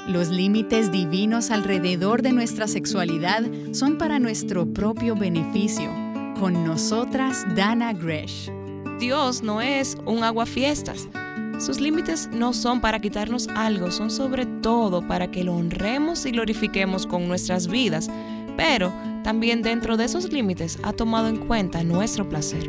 Los límites divinos alrededor de nuestra sexualidad son para nuestro propio beneficio. Con nosotras, Dana Gresh. Dios no es un aguafiestas. Sus límites no son para quitarnos algo, son sobre todo para que lo honremos y glorifiquemos con nuestras vidas, pero también dentro de esos límites ha tomado en cuenta nuestro placer.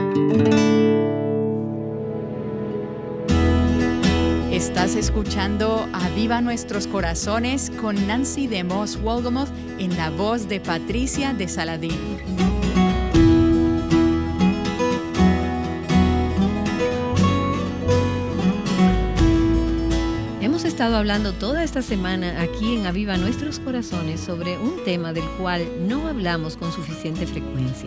Estás escuchando Aviva Nuestros Corazones con Nancy de Moss Wolgamoth en la voz de Patricia de Saladín. Hemos estado hablando toda esta semana aquí en Aviva Nuestros Corazones sobre un tema del cual no hablamos con suficiente frecuencia.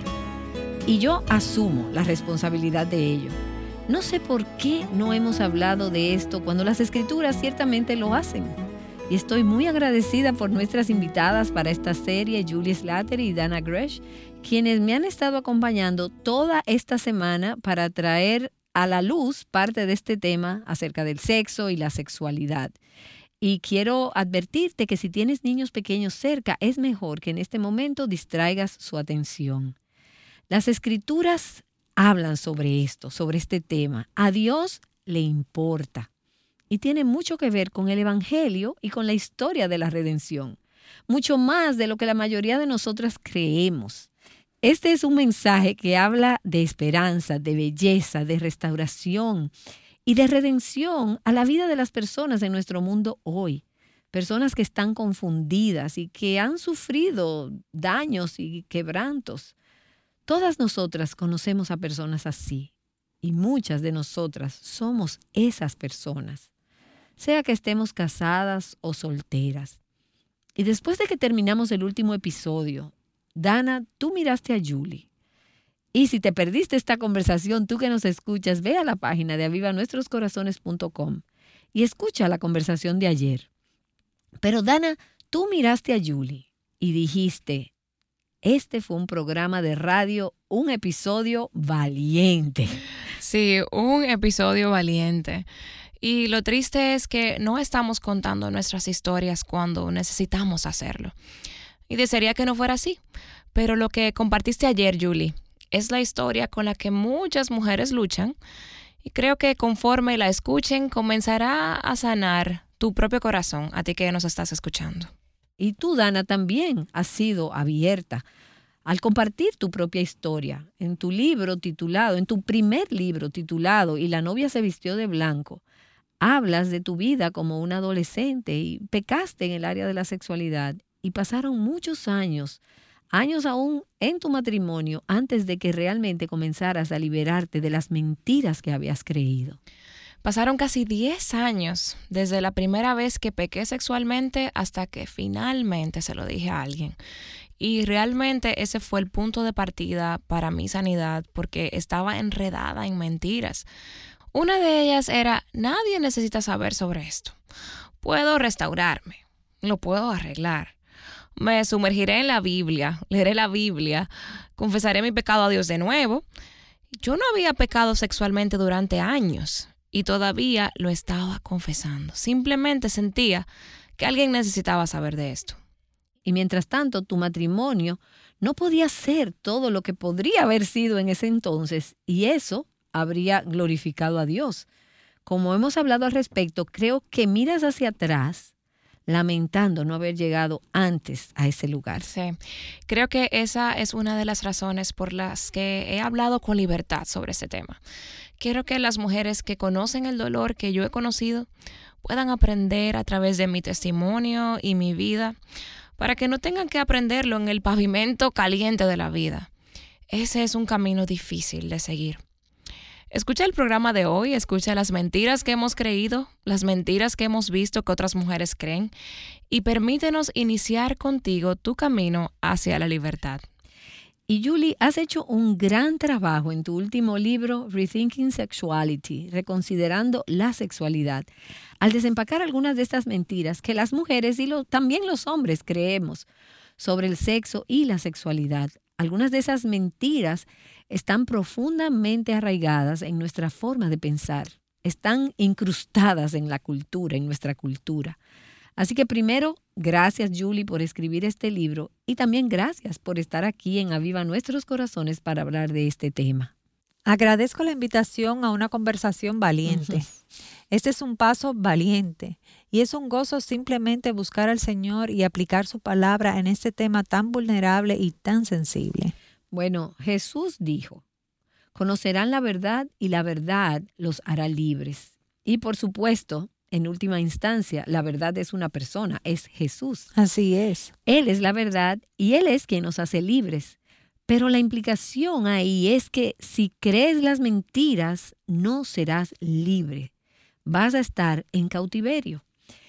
Y yo asumo la responsabilidad de ello. No sé por qué no hemos hablado de esto cuando las Escrituras ciertamente lo hacen. Y estoy muy agradecida por nuestras invitadas para esta serie, Julie Slattery y Dana Gresh, quienes me han estado acompañando toda esta semana para traer a la luz parte de este tema acerca del sexo y la sexualidad. Y quiero advertirte que si tienes niños pequeños cerca, es mejor que en este momento distraigas su atención. Las Escrituras hablan sobre esto, sobre este tema. A Dios le importa y tiene mucho que ver con el Evangelio y con la historia de la redención, mucho más de lo que la mayoría de nosotras creemos. Este es un mensaje que habla de esperanza, de belleza, de restauración y de redención a la vida de las personas en nuestro mundo hoy. Personas que están confundidas y que han sufrido daños y quebrantos. Todas nosotras conocemos a personas así y muchas de nosotras somos esas personas, sea que estemos casadas o solteras. Y después de que terminamos el último episodio, Dana, tú miraste a Julie. Y si te perdiste esta conversación, tú que nos escuchas, ve a la página de avivanuestroscorazones.com y escucha la conversación de ayer. Pero Dana, tú miraste a Julie y dijiste: este fue un programa de radio, un episodio valiente. Sí, un episodio valiente. Y lo triste es que no estamos contando nuestras historias cuando necesitamos hacerlo. Y desearía que no fuera así. Pero lo que compartiste ayer, Julie, es la historia con la que muchas mujeres luchan. Y creo que conforme la escuchen, comenzará a sanar tu propio corazón, a ti que nos estás escuchando. Y tú, Dana, también has sido abierta al compartir tu propia historia. En tu libro titulado, en tu primer libro titulado Y la novia se vistió de blanco, hablas de tu vida como una adolescente y pecaste en el área de la sexualidad y pasaron muchos años aún en tu matrimonio antes de que realmente comenzaras a liberarte de las mentiras que habías creído. Pasaron casi 10 años desde la primera vez que pequé sexualmente hasta que finalmente se lo dije a alguien. Y realmente ese fue el punto de partida para mi sanidad porque estaba enredada en mentiras. Una de ellas era: nadie necesita saber sobre esto. Puedo restaurarme, lo puedo arreglar. Me sumergiré en la Biblia, leeré la Biblia, confesaré mi pecado a Dios de nuevo. Yo no había pecado sexualmente durante años. Y todavía lo estaba confesando. Simplemente sentía que alguien necesitaba saber de esto. Y mientras tanto, tu matrimonio no podía ser todo lo que podría haber sido en ese entonces, y eso habría glorificado a Dios. Como hemos hablado al respecto, creo que miras hacia atrás lamentando no haber llegado antes a ese lugar. Sí, creo que esa es una de las razones por las que he hablado con libertad sobre este tema. Quiero que las mujeres que conocen el dolor que yo he conocido puedan aprender a través de mi testimonio y mi vida, para que no tengan que aprenderlo en el pavimento caliente de la vida. Ese es un camino difícil de seguir. Escucha el programa de hoy, escucha las mentiras que hemos creído, las mentiras que hemos visto que otras mujeres creen, y permítenos iniciar contigo tu camino hacia la libertad. Y Julie, has hecho un gran trabajo en tu último libro, Rethinking Sexuality, reconsiderando la sexualidad, al desempacar algunas de estas mentiras que las mujeres y también los hombres creemos sobre el sexo y la sexualidad. Algunas de esas mentiras están profundamente arraigadas en nuestra forma de pensar, están incrustadas en la cultura, en nuestra cultura. Así que primero, gracias Julie por escribir este libro y también gracias por estar aquí en Aviva Nuestros Corazones para hablar de este tema. Agradezco la invitación a una conversación valiente. Este es un paso valiente y es un gozo simplemente buscar al Señor y aplicar su palabra en este tema tan vulnerable y tan sensible. Bueno, Jesús dijo, conocerán la verdad y la verdad los hará libres. Y por supuesto, en última instancia, la verdad es una persona, es Jesús. Así es. Él es la verdad y Él es quien nos hace libres. Pero la implicación ahí es que si crees las mentiras, no serás libre. Vas a estar en cautiverio.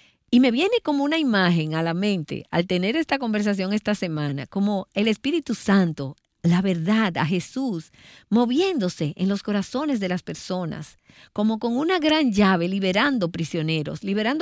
Y me viene como una imagen a la mente al tener esta conversación esta semana, como el Espíritu Santo, la verdad, a Jesús, moviéndose en los corazones de las personas, como con una gran llave liberando prisioneros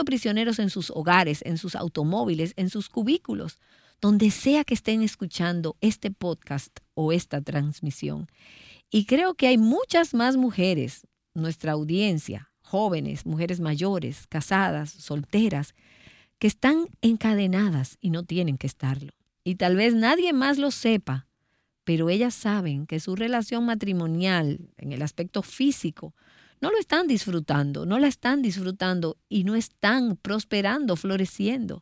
en sus hogares, en sus automóviles, en sus cubículos, donde sea que estén escuchando este podcast o esta transmisión. Y creo que hay muchas más mujeres, nuestra audiencia, jóvenes, mujeres mayores, casadas, solteras, que están encadenadas y no tienen que estarlo. Y tal vez nadie más lo sepa, pero ellas saben que su relación matrimonial, en el aspecto físico, no lo están disfrutando, no la están disfrutando y no están prosperando, floreciendo.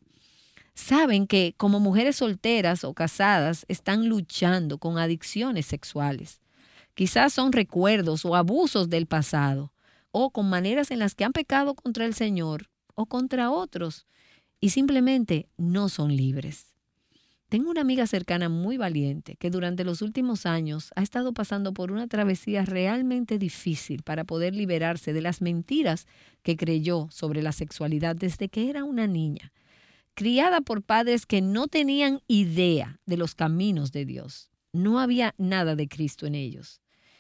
Saben que como mujeres solteras o casadas están luchando con adicciones sexuales. Quizás son recuerdos o abusos del pasado o con maneras en las que han pecado contra el Señor o contra otros y simplemente no son libres. Tengo una amiga cercana muy valiente que durante los últimos años ha estado pasando por una travesía realmente difícil para poder liberarse de las mentiras que creyó sobre la sexualidad desde que era una niña, criada por padres que no tenían idea de los caminos de Dios. No había nada de Cristo en ellos.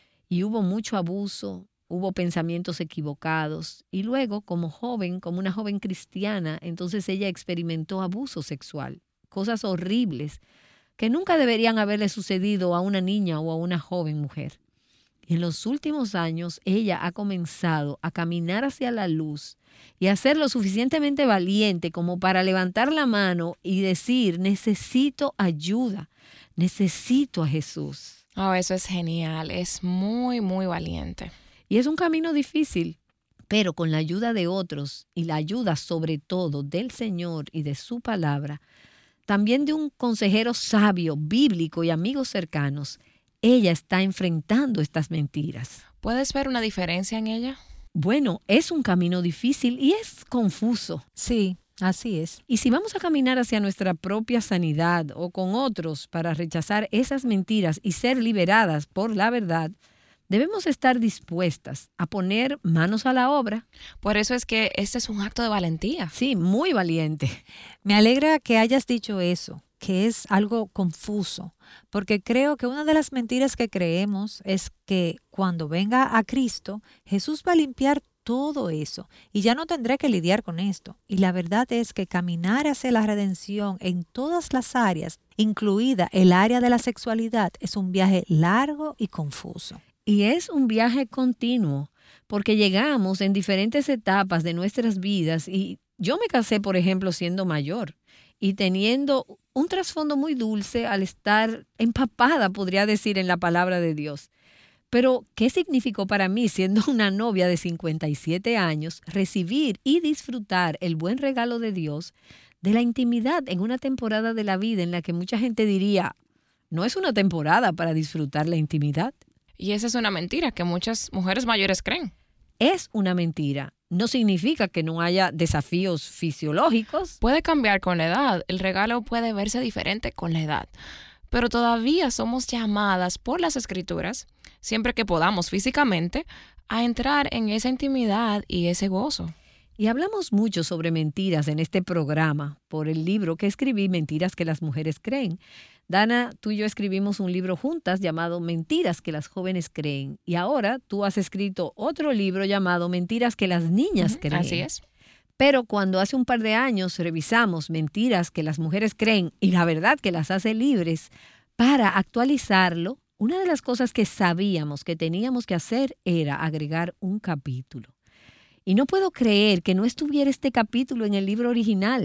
Y hubo mucho abuso, hubo pensamientos equivocados. Y luego, como una joven cristiana, entonces ella experimentó abuso sexual. Cosas horribles que nunca deberían haberle sucedido a una niña o a una joven mujer. En los últimos años, ella ha comenzado a caminar hacia la luz y a ser lo suficientemente valiente como para levantar la mano y decir, necesito ayuda, necesito a Jesús. Oh, eso es genial, es muy, muy valiente. Y es un camino difícil, pero con la ayuda de otros y la ayuda sobre todo del Señor y de su palabra, también de un consejero sabio, bíblico y amigos cercanos, ella está enfrentando estas mentiras. ¿Puedes ver una diferencia en ella? Bueno, es un camino difícil y es confuso. Sí, así es. Y si vamos a caminar hacia nuestra propia sanidad o con otros para rechazar esas mentiras y ser liberadas por la verdad, debemos estar dispuestas a poner manos a la obra. Por eso es que este es un acto de valentía. Sí, muy valiente. Me alegra que hayas dicho eso, que es algo confuso, porque creo que una de las mentiras que creemos es que cuando venga a Cristo, Jesús va a limpiar todo eso y ya no tendré que lidiar con esto. Y la verdad es que caminar hacia la redención en todas las áreas, incluida el área de la sexualidad, es un viaje largo y confuso. Y es un viaje continuo, porque llegamos en diferentes etapas de nuestras vidas y yo me casé, por ejemplo, siendo mayor y teniendo un trasfondo muy dulce al estar empapada, podría decir, en la palabra de Dios. Pero, ¿qué significó para mí, siendo una novia de 57 años, recibir y disfrutar el buen regalo de Dios de la intimidad en una temporada de la vida en la que mucha gente diría, no es una temporada para disfrutar la intimidad? Y esa es una mentira que muchas mujeres mayores creen. Es una mentira. No significa que no haya desafíos fisiológicos. Puede cambiar con la edad. El regalo puede verse diferente con la edad. Pero todavía somos llamadas por las Escrituras, siempre que podamos físicamente, a entrar en esa intimidad y ese gozo. Y hablamos mucho sobre mentiras en este programa por el libro que escribí, Mentiras que las mujeres creen. Dana, tú y yo escribimos un libro juntas llamado Mentiras que las jóvenes creen. Y ahora tú has escrito otro libro llamado Mentiras que las niñas creen. Así es. Pero cuando hace un par de años revisamos Mentiras que las mujeres creen y la verdad que las hace libres, para actualizarlo, una de las cosas que sabíamos que teníamos que hacer era agregar un capítulo. Y no puedo creer que no estuviera este capítulo en el libro original.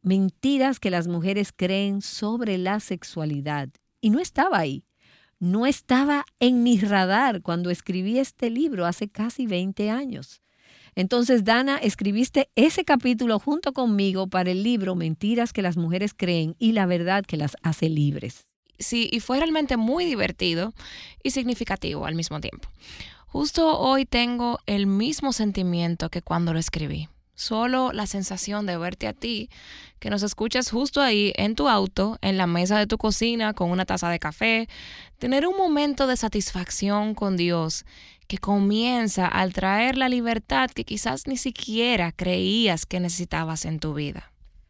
mentiras que las mujeres creen sobre la sexualidad. Y no estaba ahí. No estaba en mi radar cuando escribí este libro hace casi 20 años. Entonces, Dana, escribiste ese capítulo junto conmigo para el libro Mentiras que las mujeres creen y la verdad que las hace libres. Sí, y fue realmente muy divertido y significativo al mismo tiempo. Justo hoy tengo el mismo sentimiento que cuando lo escribí. Solo la sensación de verte a ti, que nos escuchas justo ahí en tu auto, en la mesa de tu cocina, con una taza de café, tener un momento de satisfacción con Dios que comienza al traer la libertad que quizás ni siquiera creías que necesitabas en tu vida.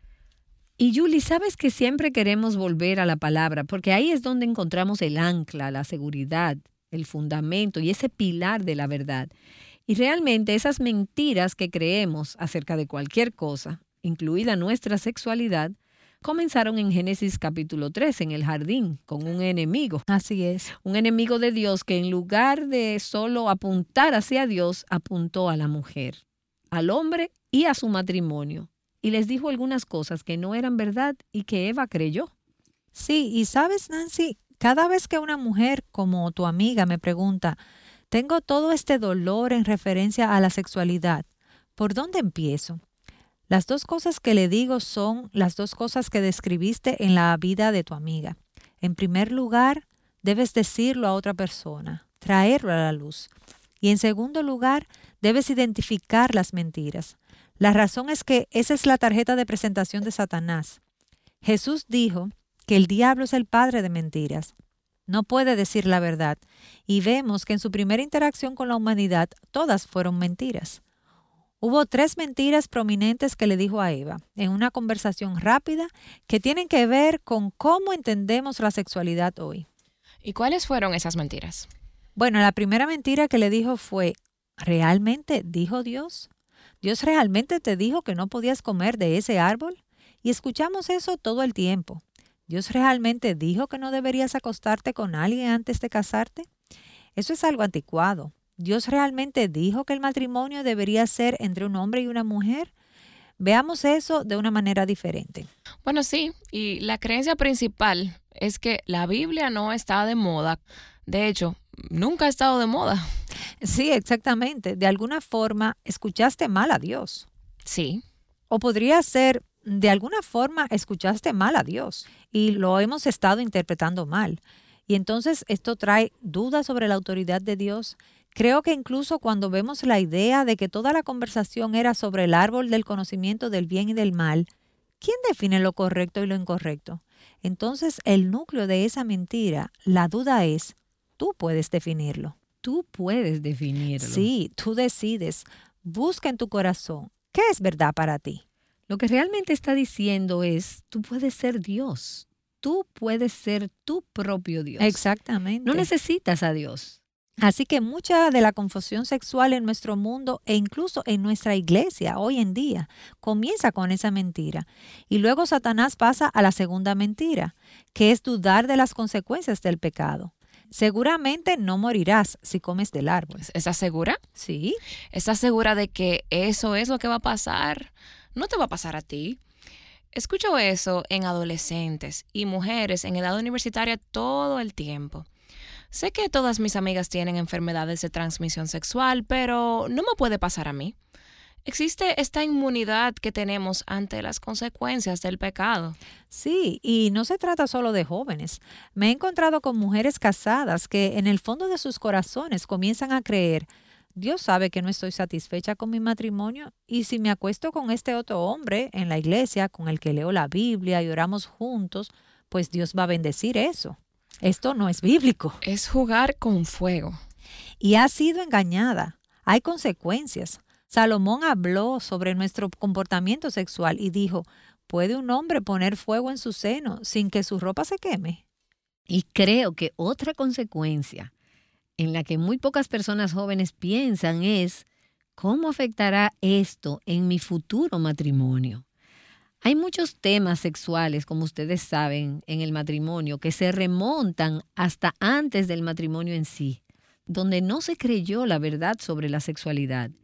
Y Julie, sabes que siempre queremos volver a la palabra, porque ahí es donde encontramos el ancla, la seguridad, el fundamento y ese pilar de la verdad. Y realmente esas mentiras que creemos acerca de cualquier cosa, incluida nuestra sexualidad, comenzaron en Génesis capítulo 3, en el jardín, con un enemigo. Así es. Un enemigo de Dios que en lugar de solo apuntar hacia Dios, apuntó a la mujer, al hombre y a su matrimonio. Y les dijo algunas cosas que no eran verdad y que Eva creyó. Sí, y sabes, Nancy, cada vez que una mujer como tu amiga me pregunta, tengo todo este dolor en referencia a la sexualidad, ¿por dónde empiezo? Las dos cosas que le digo son las dos cosas que describiste en la vida de tu amiga. En primer lugar, debes decirlo a otra persona, traerlo a la luz. Y en segundo lugar, debes identificar las mentiras. La razón es que esa es la tarjeta de presentación de Satanás. Jesús dijo que el diablo es el padre de mentiras. No puede decir la verdad. Y vemos que en su primera interacción con la humanidad, todas fueron mentiras. Hubo 3 mentiras prominentes que le dijo a Eva en una conversación rápida que tienen que ver con cómo entendemos la sexualidad hoy. ¿Y cuáles fueron esas mentiras? Bueno, la primera mentira que le dijo fue, ¿realmente dijo Dios? ¿Dios realmente te dijo que no podías comer de ese árbol? Y escuchamos eso todo el tiempo. ¿Dios realmente dijo que no deberías acostarte con alguien antes de casarte? Eso es algo anticuado. ¿Dios realmente dijo que el matrimonio debería ser entre un hombre y una mujer? Veamos eso de una manera diferente. Bueno, sí, y la creencia principal es que la Biblia no está de moda. De hecho, nunca ha estado de moda. Sí, exactamente. De alguna forma, escuchaste mal a Dios. Sí. O podría ser, de alguna forma, escuchaste mal a Dios y lo hemos estado interpretando mal. Y entonces esto trae dudas sobre la autoridad de Dios. Creo que incluso cuando vemos la idea de que toda la conversación era sobre el árbol del conocimiento del bien y del mal, ¿quién define lo correcto y lo incorrecto? Entonces, el núcleo de esa mentira, la duda es, tú puedes definirlo. Tú puedes definirlo. Sí, tú decides. Busca en tu corazón. ¿Qué es verdad para ti? Lo que realmente está diciendo es, tú puedes ser Dios. Tú puedes ser tu propio Dios. Exactamente. No necesitas a Dios. Así que mucha de la confusión sexual en nuestro mundo e incluso en nuestra iglesia hoy en día comienza con esa mentira. Y luego Satanás pasa a la segunda mentira, que es dudar de las consecuencias del pecado. Seguramente no morirás si comes del árbol. ¿Estás segura? Sí. ¿Estás segura de que eso es lo que va a pasar? No te va a pasar a ti. Escucho eso en adolescentes y mujeres en edad universitaria todo el tiempo. Sé que todas mis amigas tienen enfermedades de transmisión sexual, pero no me puede pasar a mí. Existe esta inmunidad que tenemos ante las consecuencias del pecado. Sí, y no se trata solo de jóvenes. Me he encontrado con mujeres casadas que en el fondo de sus corazones comienzan a creer, Dios sabe que no estoy satisfecha con mi matrimonio y si me acuesto con este otro hombre en la iglesia con el que leo la Biblia y oramos juntos, pues Dios va a bendecir eso. Esto no es bíblico. Es jugar con fuego. Y ha sido engañada. Hay consecuencias. Salomón habló sobre nuestro comportamiento sexual y dijo, ¿puede un hombre poner fuego en su seno sin que su ropa se queme? Y creo que otra consecuencia en la que muy pocas personas jóvenes piensan es, ¿cómo afectará esto en mi futuro matrimonio? Hay muchos temas sexuales, como ustedes saben, en el matrimonio que se remontan hasta antes del matrimonio en sí, donde no se creyó la verdad sobre la sexualidad.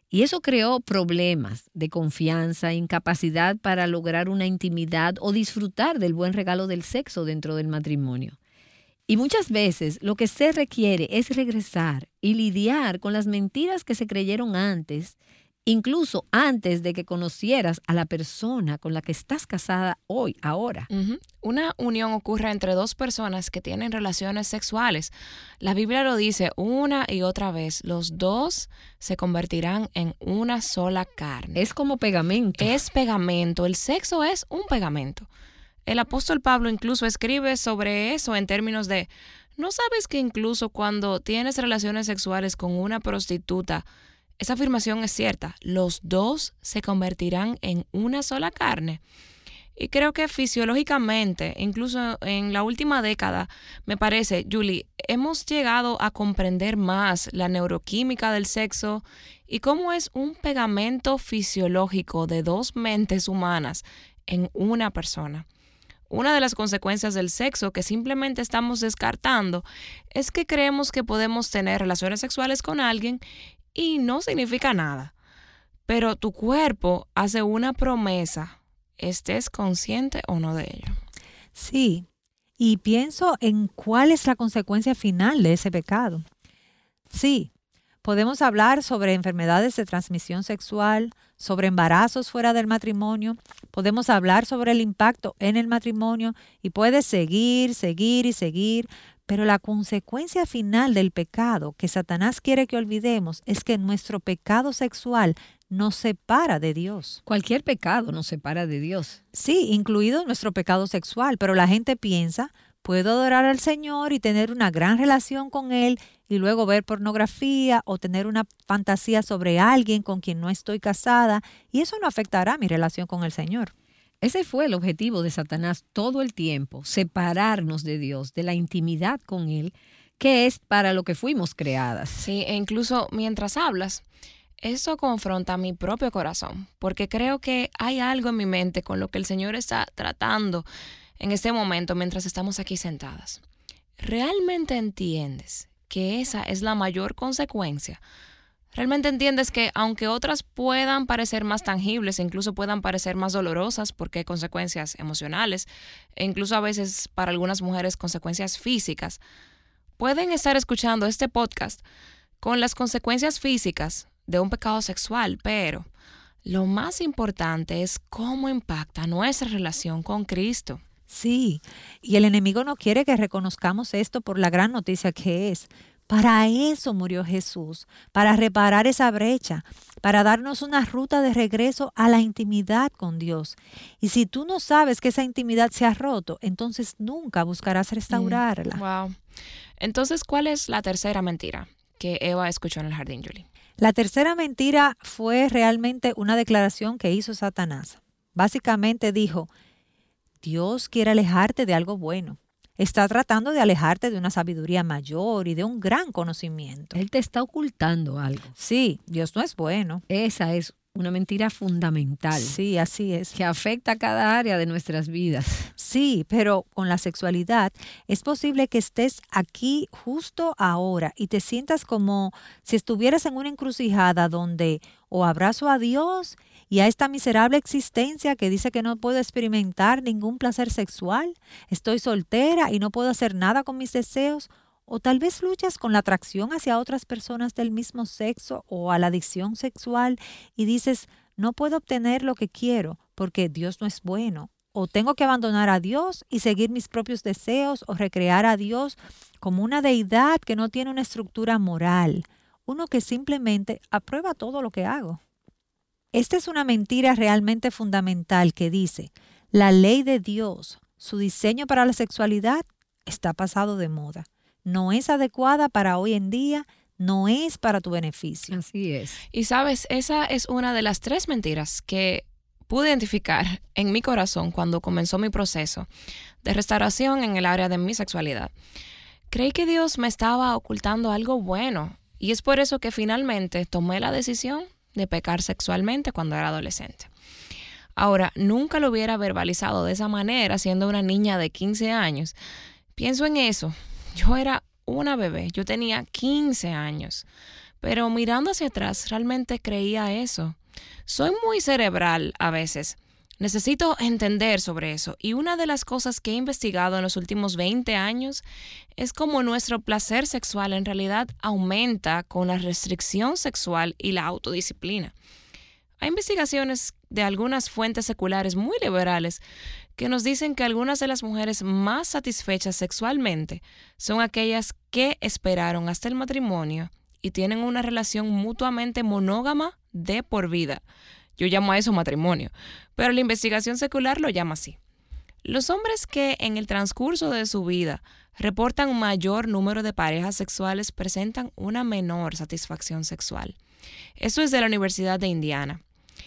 Y eso creó problemas de confianza, incapacidad para lograr una intimidad o disfrutar del buen regalo del sexo dentro del matrimonio. Y muchas veces lo que se requiere es regresar y lidiar con las mentiras que se creyeron antes, incluso antes de que conocieras a la persona con la que estás casada hoy, ahora. Una unión ocurre entre dos personas que tienen relaciones sexuales. La Biblia lo dice una y otra vez. Los dos se convertirán en una sola carne. Es como pegamento. Es pegamento. El sexo es un pegamento. El apóstol Pablo incluso escribe sobre eso en términos de, ¿no sabes que incluso cuando tienes relaciones sexuales con una prostituta, esa afirmación es cierta? Los dos se convertirán en una sola carne. Y creo que fisiológicamente, incluso en la última década, me parece, Julie, hemos llegado a comprender más la neuroquímica del sexo y cómo es un pegamento fisiológico de dos mentes humanas en una persona. Una de las consecuencias del sexo que simplemente estamos descartando es que creemos que podemos tener relaciones sexuales con alguien y no significa nada. Pero tu cuerpo hace una promesa, estés consciente o no de ello. Sí, y pienso en cuál es la consecuencia final de ese pecado. Sí, podemos hablar sobre enfermedades de transmisión sexual, sobre embarazos fuera del matrimonio, podemos hablar sobre el impacto en el matrimonio y puedes seguir, pero la consecuencia final del pecado que Satanás quiere que olvidemos es que nuestro pecado sexual nos separa de Dios. Cualquier pecado nos separa de Dios. Sí, incluido nuestro pecado sexual, pero la gente piensa, puedo adorar al Señor y tener una gran relación con Él y luego ver pornografía o tener una fantasía sobre alguien con quien no estoy casada y eso no afectará mi relación con el Señor. Ese fue el objetivo de Satanás todo el tiempo, separarnos de Dios, de la intimidad con Él, que es para lo que fuimos creadas. Sí, e incluso mientras hablas, eso confronta mi propio corazón, porque creo que hay algo en mi mente con lo que el Señor está tratando en este momento mientras estamos aquí sentadas. ¿Realmente entiendes que esa es la mayor consecuencia? ¿Realmente entiendes que aunque otras puedan parecer más tangibles, incluso puedan parecer más dolorosas porque hay consecuencias emocionales, e incluso a veces para algunas mujeres consecuencias físicas, pueden estar escuchando este podcast con las consecuencias físicas de un pecado sexual, pero lo más importante es cómo impacta nuestra relación con Cristo? Sí, y el enemigo no quiere que reconozcamos esto por la gran noticia que es. Para eso murió Jesús, para reparar esa brecha, para darnos una ruta de regreso a la intimidad con Dios. Y si tú no sabes que esa intimidad se ha roto, entonces nunca buscarás restaurarla. Wow. Entonces, ¿cuál es la tercera mentira que Eva escuchó en el jardín, Julie? La tercera mentira fue realmente una declaración que hizo Satanás. Básicamente dijo, Dios quiere alejarte de algo bueno. Está tratando de alejarte de una sabiduría mayor y de un gran conocimiento. Él te está ocultando algo. Sí, Dios no es bueno. Esa es una mentira fundamental. Sí, así es. Que afecta a cada área de nuestras vidas. Sí, pero con la sexualidad es posible que estés aquí justo ahora y te sientas como si estuvieras en una encrucijada donde o abrazo a Dios y a esta miserable existencia que dice que no puedo experimentar ningún placer sexual, estoy soltera y no puedo hacer nada con mis deseos, o tal vez luchas con la atracción hacia otras personas del mismo sexo o a la adicción sexual y dices, no puedo obtener lo que quiero porque Dios no es bueno, o tengo que abandonar a Dios y seguir mis propios deseos o recrear a Dios como una deidad que no tiene una estructura moral, uno que simplemente aprueba todo lo que hago. Esta es una mentira realmente fundamental que dice, la ley de Dios, su diseño para la sexualidad, está pasado de moda. No es adecuada para hoy en día, no es para tu beneficio. Así es. Y sabes, esa es una de las 3 mentiras que pude identificar en mi corazón cuando comenzó mi proceso de restauración en el área de mi sexualidad. Creí que Dios me estaba ocultando algo bueno y es por eso que finalmente tomé la decisión de pecar sexualmente cuando era adolescente. Ahora, nunca lo hubiera verbalizado de esa manera siendo una niña de 15 años. Pienso en eso. Yo era una bebé, yo tenía 15 años. Pero mirando hacia atrás, realmente creía eso. Soy muy cerebral a veces. Necesito entender sobre eso. Y una de las cosas que he investigado en los últimos 20 años es cómo nuestro placer sexual en realidad aumenta con la restricción sexual y la autodisciplina. Hay investigaciones de algunas fuentes seculares muy liberales que nos dicen que algunas de las mujeres más satisfechas sexualmente son aquellas que esperaron hasta el matrimonio y tienen una relación mutuamente monógama de por vida. Yo llamo a eso matrimonio, pero la investigación secular lo llama así. Los hombres que en el transcurso de su vida reportan un mayor número de parejas sexuales presentan una menor satisfacción sexual. Eso es de la Universidad de Indiana.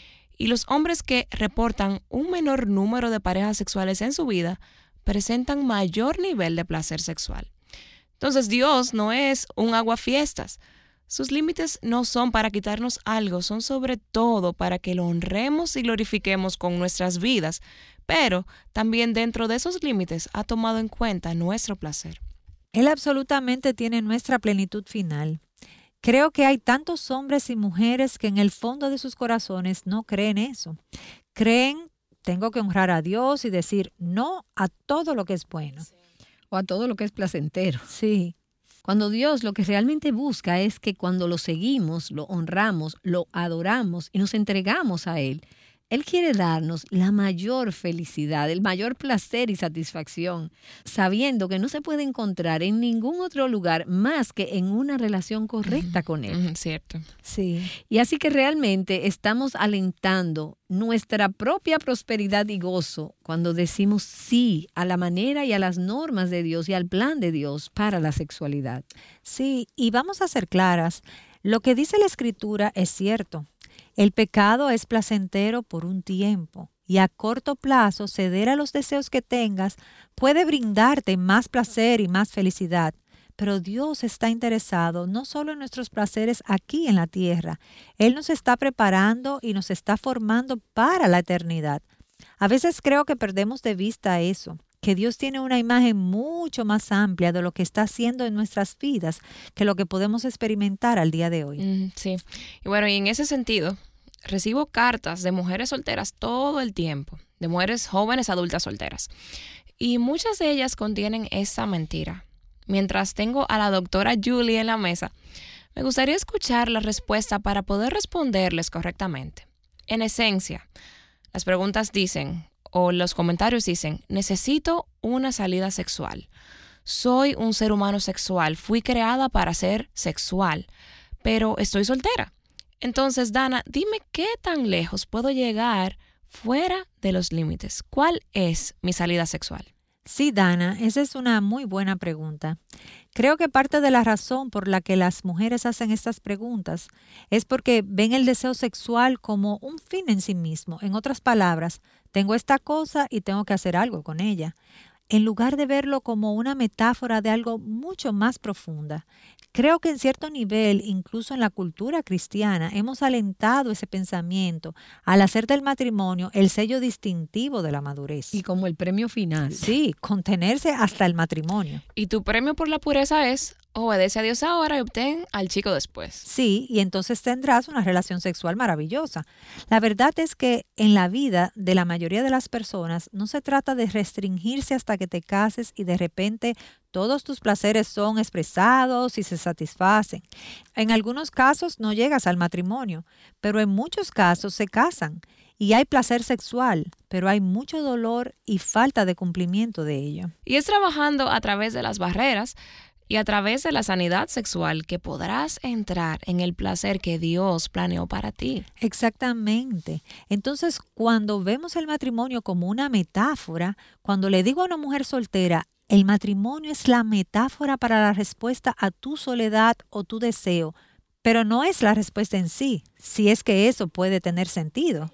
Y los hombres que reportan un menor número de parejas sexuales en su vida presentan mayor nivel de placer sexual. Entonces Dios no es un aguafiestas. Sus límites no son para quitarnos algo, son sobre todo para que lo honremos y glorifiquemos con nuestras vidas, pero también dentro de esos límites ha tomado en cuenta nuestro placer. Él absolutamente tiene nuestra plenitud final. Creo que hay tantos hombres y mujeres que en el fondo de sus corazones no creen eso. Creen, tengo que honrar a Dios y decir no a todo lo que es bueno. O a todo lo que es placentero. Sí. Cuando Dios lo que realmente busca es que cuando lo seguimos, lo honramos, lo adoramos y nos entregamos a Él, Él quiere darnos la mayor felicidad, el mayor placer y satisfacción, sabiendo que no se puede encontrar en ningún otro lugar más que en una relación correcta con Él. Cierto. Sí. Y así que realmente estamos alentando nuestra propia prosperidad y gozo cuando decimos sí a la manera y a las normas de Dios y al plan de Dios para la sexualidad. Sí, y vamos a ser claras, lo que dice la Escritura es cierto. El pecado es placentero por un tiempo y a corto plazo ceder a los deseos que tengas puede brindarte más placer y más felicidad. Pero Dios está interesado no solo en nuestros placeres aquí en la tierra. Él nos está preparando y nos está formando para la eternidad. A veces creo que perdemos de vista eso, que Dios tiene una imagen mucho más amplia de lo que está haciendo en nuestras vidas que lo que podemos experimentar al día de hoy. Sí. Y bueno, y en ese sentido, recibo cartas de mujeres solteras todo el tiempo, de mujeres jóvenes adultas solteras. Y muchas de ellas contienen esa mentira. Mientras tengo a la doctora Julie en la mesa, me gustaría escuchar la respuesta para poder responderles correctamente. En esencia, las preguntas dicen, o los comentarios dicen, necesito una salida sexual. Soy un ser humano sexual, fui creada para ser sexual, pero estoy soltera. Entonces, Dana, dime qué tan lejos puedo llegar fuera de los límites. ¿Cuál es mi salida sexual? Sí, Dana, esa es una muy buena pregunta. Creo que parte de la razón por la que las mujeres hacen estas preguntas es porque ven el deseo sexual como un fin en sí mismo. En otras palabras, tengo esta cosa y tengo que hacer algo con ella, en lugar de verlo como una metáfora de algo mucho más profunda. Creo que en cierto nivel, incluso en la cultura cristiana, hemos alentado ese pensamiento al hacer del matrimonio el sello distintivo de la madurez. Y como el premio final. Sí, contenerse hasta el matrimonio. Y tu premio por la pureza es obedece a Dios ahora y obtén al chico después. Sí, y entonces tendrás una relación sexual maravillosa. La verdad es que en la vida de la mayoría de las personas no se trata de restringirse hasta que te cases y de repente todos tus placeres son expresados y se satisfacen. En algunos casos no llegas al matrimonio, pero en muchos casos se casan y hay placer sexual, pero hay mucho dolor y falta de cumplimiento de ello. Y es trabajando a través de las barreras y a través de la sanidad sexual que podrás entrar en el placer que Dios planeó para ti. Exactamente. Entonces, cuando vemos el matrimonio como una metáfora, cuando le digo a una mujer soltera, el matrimonio es la metáfora para la respuesta a tu soledad o tu deseo, pero no es la respuesta en sí, si es que eso puede tener sentido.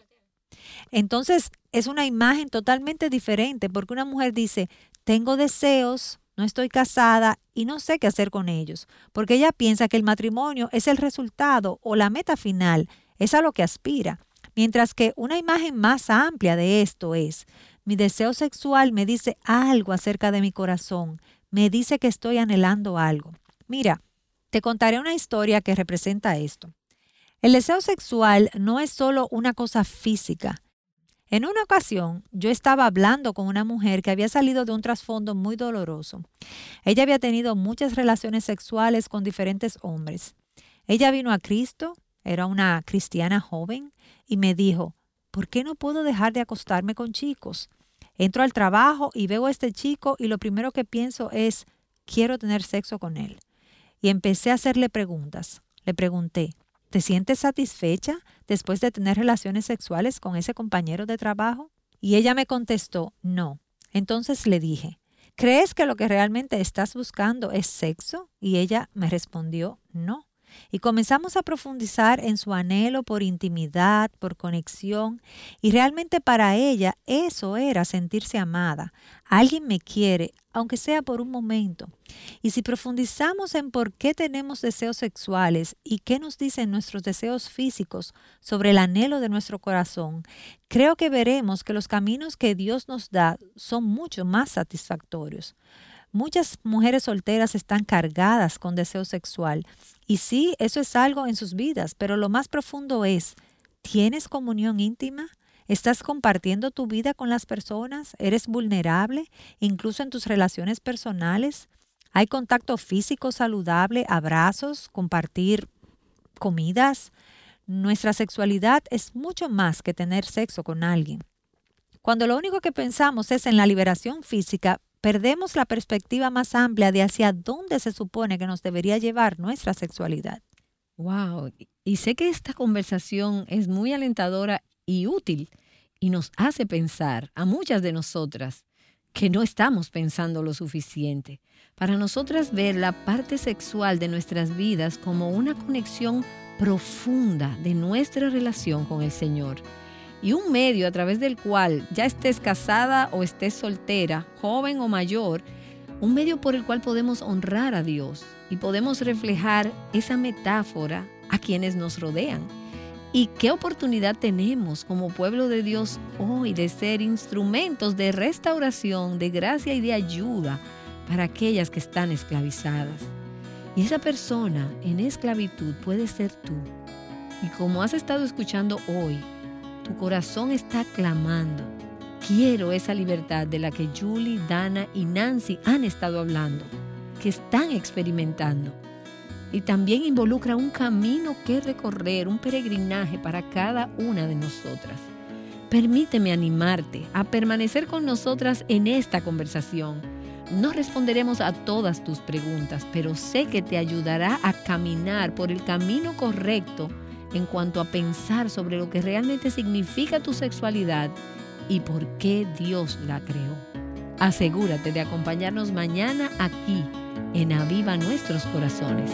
Entonces, es una imagen totalmente diferente porque una mujer dice, tengo deseos, no estoy casada y no sé qué hacer con ellos, porque ella piensa que el matrimonio es el resultado o la meta final, es a lo que aspira. Mientras que una imagen más amplia de esto es, mi deseo sexual me dice algo acerca de mi corazón, me dice que estoy anhelando algo. Mira, Te contaré una historia que representa esto. El deseo sexual no es solo una cosa física. En una ocasión, yo estaba hablando con una mujer que había salido de un trasfondo muy doloroso. Ella había tenido muchas relaciones sexuales con diferentes hombres. Ella vino a Cristo, era una cristiana joven, y me dijo, ¿por qué no puedo dejar de acostarme con chicos? Entro al trabajo y veo a este chico y lo primero que pienso es, quiero tener sexo con él. Y empecé a hacerle preguntas. Le pregunté, ¿te sientes satisfecha después de tener relaciones sexuales con ese compañero de trabajo? Y ella me contestó, no. Entonces le dije, ¿crees que lo que realmente estás buscando es sexo? Y ella me respondió, no. Y comenzamos a profundizar en su anhelo por intimidad, por conexión, y realmente para ella eso era sentirse amada. Alguien me quiere, aunque sea por un momento. Y si profundizamos en por qué tenemos deseos sexuales y qué nos dicen nuestros deseos físicos sobre el anhelo de nuestro corazón, creo que veremos que los caminos que Dios nos da son mucho más satisfactorios. Muchas mujeres solteras están cargadas con deseo sexual y sí, eso es algo en sus vidas, pero lo más profundo es, ¿tienes comunión íntima? ¿Estás compartiendo tu vida con las personas? ¿Eres vulnerable, incluso en tus relaciones personales? ¿Hay contacto físico saludable, abrazos, compartir comidas? Nuestra sexualidad es mucho más que tener sexo con alguien. Cuando lo único que pensamos es en la liberación física, perdemos la perspectiva más amplia de hacia dónde se supone que nos debería llevar nuestra sexualidad. Wow, y sé que esta conversación es muy alentadora y útil y nos hace pensar a muchas de nosotras que no estamos pensando lo suficiente. Para nosotras ver la parte sexual de nuestras vidas como una conexión profunda de nuestra relación con el Señor. Y un medio a través del cual, ya estés casada o estés soltera, joven o mayor, un medio por el cual podemos honrar a Dios y podemos reflejar esa metáfora a quienes nos rodean. Y qué oportunidad tenemos como pueblo de Dios hoy de ser instrumentos de restauración, de gracia y de ayuda para aquellas que están esclavizadas. Y esa persona en esclavitud puede ser tú. Y como has estado escuchando hoy, tu corazón está clamando. Quiero esa libertad de la que Julie, Dana y Nancy han estado hablando, que están experimentando. Y también involucra un camino que recorrer, un peregrinaje para cada una de nosotras. Permíteme animarte a permanecer con nosotras en esta conversación. No responderemos a todas tus preguntas, pero sé que te ayudará a caminar por el camino correcto en cuanto a pensar sobre lo que realmente significa tu sexualidad y por qué Dios la creó. Asegúrate de acompañarnos mañana aquí en Aviva Nuestros Corazones.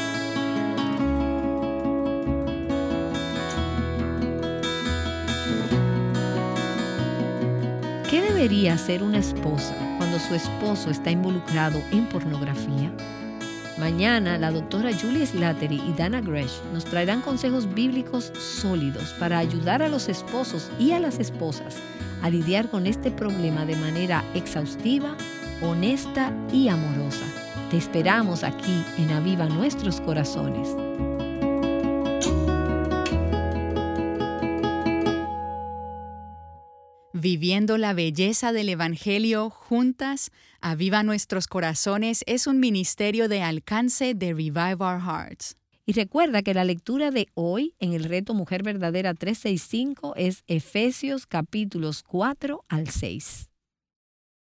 ¿Qué debería hacer una esposa cuando su esposo está involucrado en pornografía? Mañana, la doctora Julie Slattery y Dana Gresh nos traerán consejos bíblicos sólidos para ayudar a los esposos y a las esposas a lidiar con este problema de manera exhaustiva, honesta y amorosa. Te esperamos aquí en Aviva Nuestros Corazones. Viviendo la belleza del Evangelio juntas, Aviva Nuestros Corazones es un ministerio de alcance de Revive Our Hearts. Y recuerda que la lectura de hoy en el reto Mujer Verdadera 365 es Efesios capítulos 4 al 6.